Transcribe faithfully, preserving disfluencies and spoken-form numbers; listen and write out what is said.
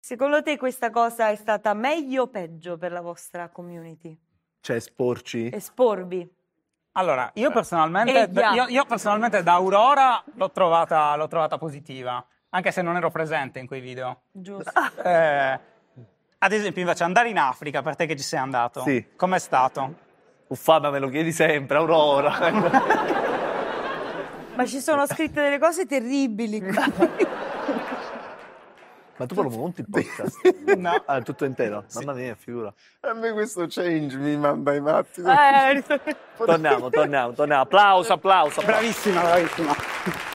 Secondo te questa cosa è stata meglio o peggio per la vostra community? Cioè, esporci? Esporvi. Allora, io personalmente, Eglia. io, io personalmente da Aurora l'ho trovata, l'ho trovata positiva, anche se non ero presente in quei video. Giusto. Eh, ad esempio, invece, andare in Africa, per te che ci sei andato, Sì. com'è stato? Uffa, ma me lo chiedi sempre, Aurora. Ma ci sono scritte delle cose terribili. Ma tu lo monti il podcast? No. Ah, tutto intero? Mamma mia, figura. A me questo change mi manda i matti. Eh, Torniamo, torniamo, torniamo. Applauso, applauso. applauso. Bravissima, bravissima.